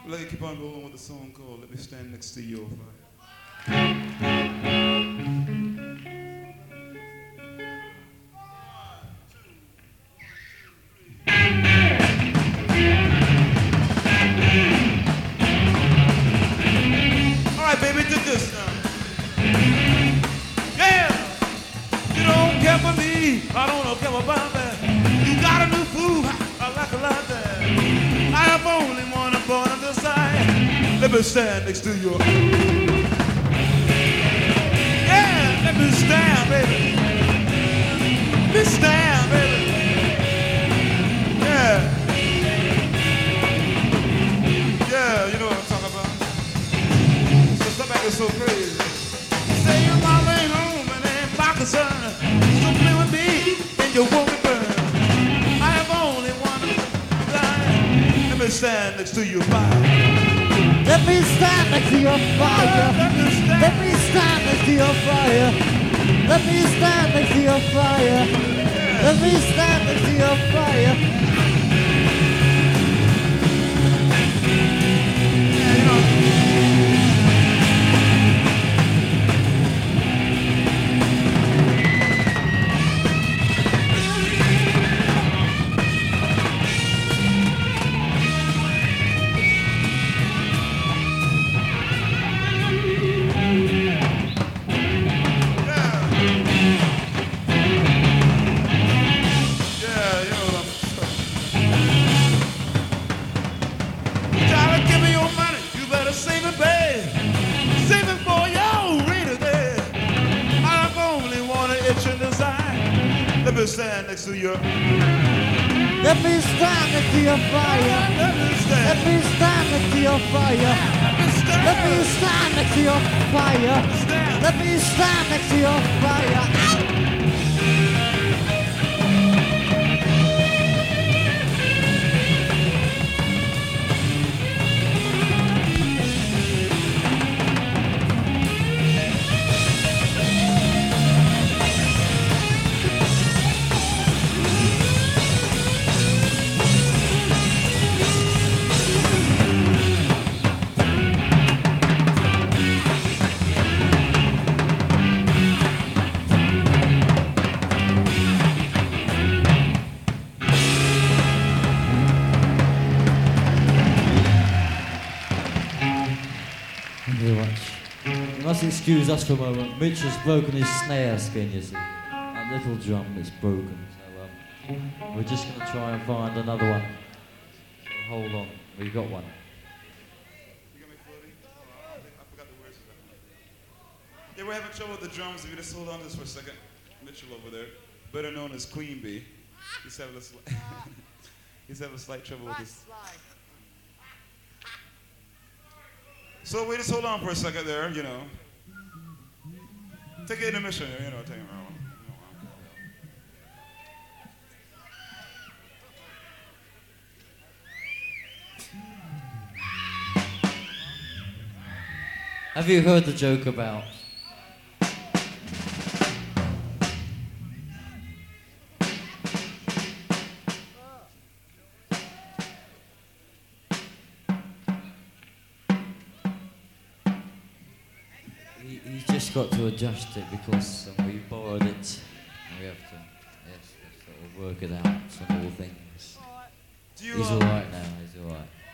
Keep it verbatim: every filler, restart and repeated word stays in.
We'd like to keep on rolling with a song called Let Me Stand Next to Your Fire. All right, baby, do this now. Yeah! You don't care for me, I don't care about that. You got a new fool, I like a lot that. I have only one born on the side. Let me stand next to you. Yeah, let me stand, baby. Let me stand, baby. Yeah. Yeah, you know what I'm talking about. So somebody is so crazy. Say your mama ain't home and ain't my concern. So play with me and you won't be burned. I have only one life. Let me stand next to your fire. Let me stand next to your fire. Let me stand next to your fire. Let me stand next to your fire. Let me stand next to your fire. Let me stand next to your. Let me stand next to your fire. Let me stand. Let me stand next to your fire. Let me stand next to your fire. Let me stand next to your fire. Excuse us for a moment. Mitch has broken his snare skin, you see. That little drum is broken. So um, we're just going to try and find another one. So hold on, we got one. You got me floating? Oh, I forgot the words of that. Yeah, we're having trouble with the drums. If you just hold on to this for a second. Mitchell over there, better known as Queen Bee. He's having a, sli- He's having a slight trouble with this. So we just hold on for a second there, you know. Take an intermission, you know, take it around. Have you heard the joke about got to adjust it because um, we borrowed it and we have to yes, sort of work it out, some more things. Do you, he's um, alright now, he's alright.